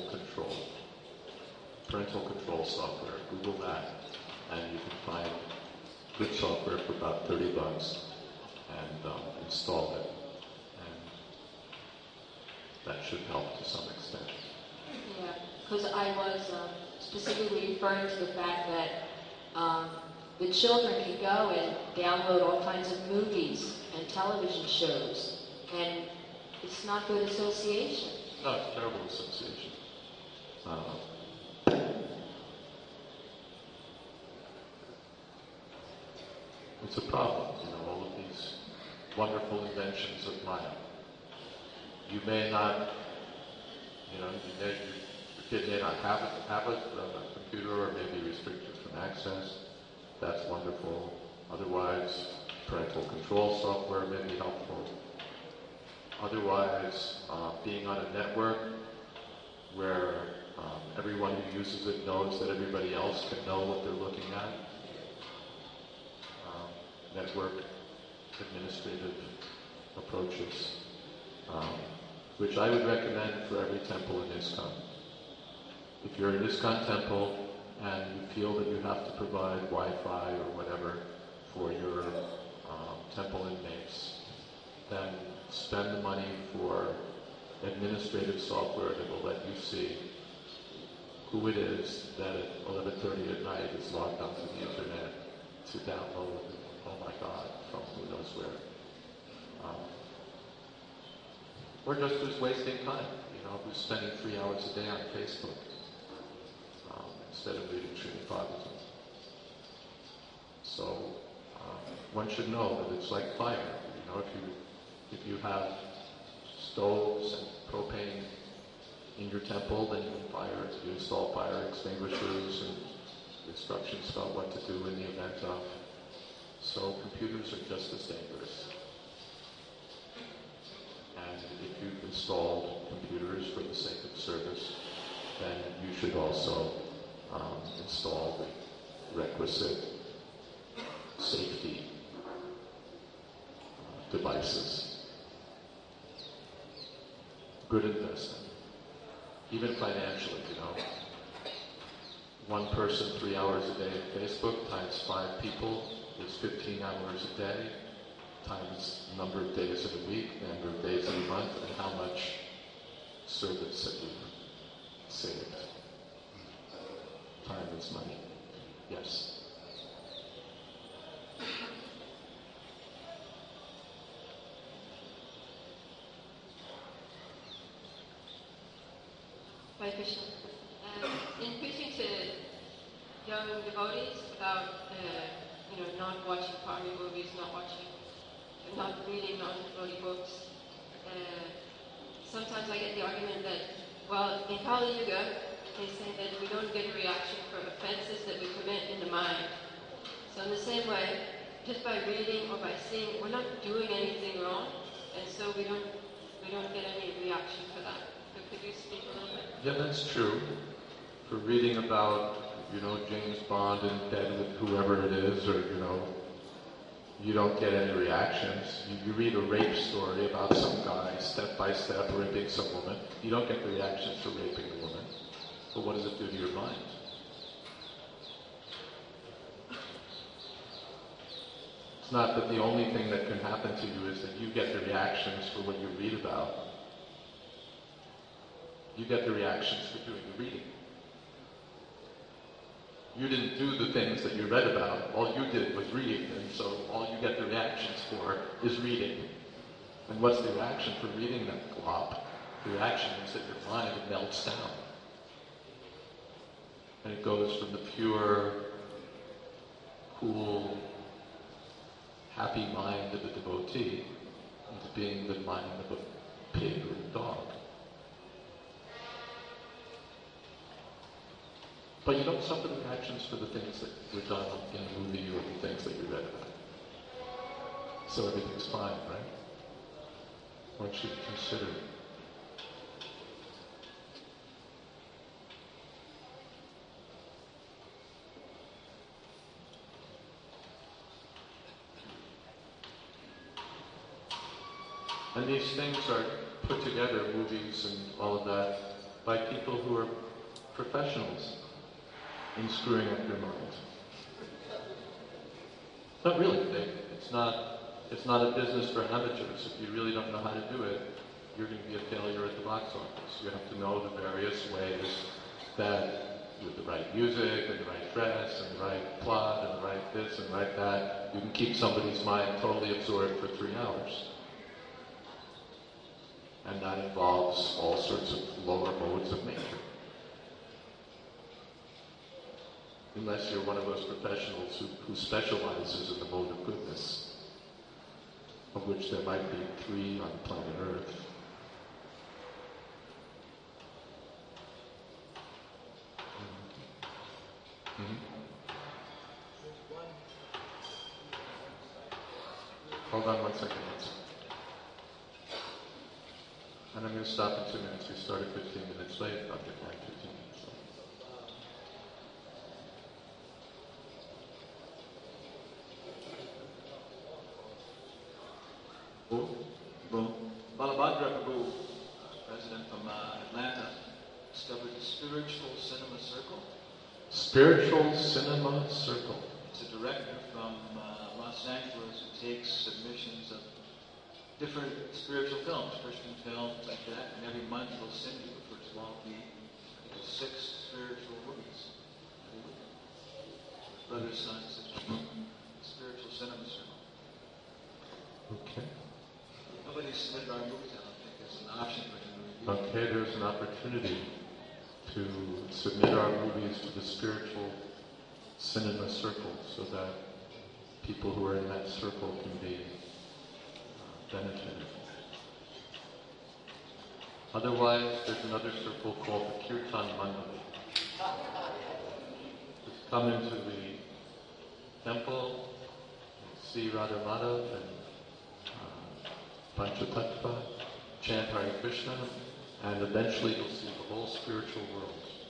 control software. Google that, and you can find good software for about $30 and install it. And that should help to some extent. Yeah, because I was specifically referring to the fact that the children can go and download all kinds of movies and television shows, and it's not good association. No, it's terrible association. It's a problem, all of these wonderful inventions of Maya. You may not, your kid may not have a computer or may be restricted from access. That's wonderful. Otherwise, parental control software may be helpful. Otherwise, being on a network where everyone who uses it knows that everybody else can know what they're looking at. Network administrative approaches, which I would recommend for every temple in ISKCON. If you're in ISKCON temple and you feel that you have to provide Wi-Fi or whatever for your temple inmates, then spend the money for administrative software that will let you see who it is that at 11:30 at night is logged onto the internet to download, oh my God, from who knows where. Or just who's wasting time, who's spending 3 hours a day on Facebook instead of reading Srimad Bhagavatam. So one should know that it's like fire. If you have stoves and propane in your temple, then you install fire extinguishers and instructions about what to do in the event of. So computers are just as dangerous. And if you've installed computers for the sake of service, then you should also install the requisite safety devices. Good investment. Even financially, One person 3 hours a day at Facebook times 5 people is 15 hours a day, times the number of days in a week, the number of days in a month, and how much service that you've saved. Time is money. Yes. Hare Krishna. In preaching to young devotees about, not watching Kali movies, not reading non-devotee books, sometimes I get the argument that, well, in Kali Yuga, they say that we don't get a reaction for offenses that we commit in the mind. So in the same way, just by reading or by seeing, we're not doing anything wrong, and so we don't get any reaction for that. So could you speak a little bit? Yeah, that's true. For reading about, James Bond in bed with whoever it is, or, you don't get any reactions. You read a rape story about some guy, step by step, raping some woman. You don't get the reactions for raping the woman. But what does it do to your mind? It's not that the only thing that can happen to you is that you get the reactions for what you read about. You get the reactions for doing the reading. You didn't do the things that you read about. All you did was read, and so all you get the reactions for is reading. And what's the reaction for reading that glop? The reaction is that your mind melts down. And it goes from the pure, cool, happy mind of a devotee into being the mind of a pig or a dog. But you don't suffer the reactions for the things that were done in the movie or the things that you read about. So everything's fine, right? One should consider it. And these things are put together, movies and all of that, by people who are professionals in screwing up your mind. Not really. It's not a business for amateurs. If you really don't know how to do it, you're going to be a failure at the box office. You have to know the various ways that, with the right music and the right dress and the right plot and the right this and right that, you can keep somebody's mind totally absorbed for 3 hours. And that involves all sorts of lower modes of nature. Unless you're one of those professionals who specializes in the mode of goodness, of which there might be 3 on planet Earth. Hold on one second. And I'm going to stop in 2 minutes. We started 15 minutes late. I'll get back 15 minutes late. Balabhadra Prabhu, president from Atlanta, discovered the Spiritual Cinema Circle. Spiritual Cinema Circle. It's a director from Los Angeles who takes submissions of different spiritual films, Christian films, like that, and every month he'll send you for 12 I think it's 6 spiritual movies. Brother, son, sister, Spiritual Cinema Circle. Okay. Nobody submitted our movies, I don't think there's an option for him to review. Okay, there's an opportunity to submit our movies to the Spiritual Cinema Circle so that people who are in that circle can be benefited. Otherwise, there's another circle called the Kirtan Mandali. Just come into the temple, and see Radha Madhav and Panchatattva, chant Hare Krishna, and eventually you'll see the whole spiritual world.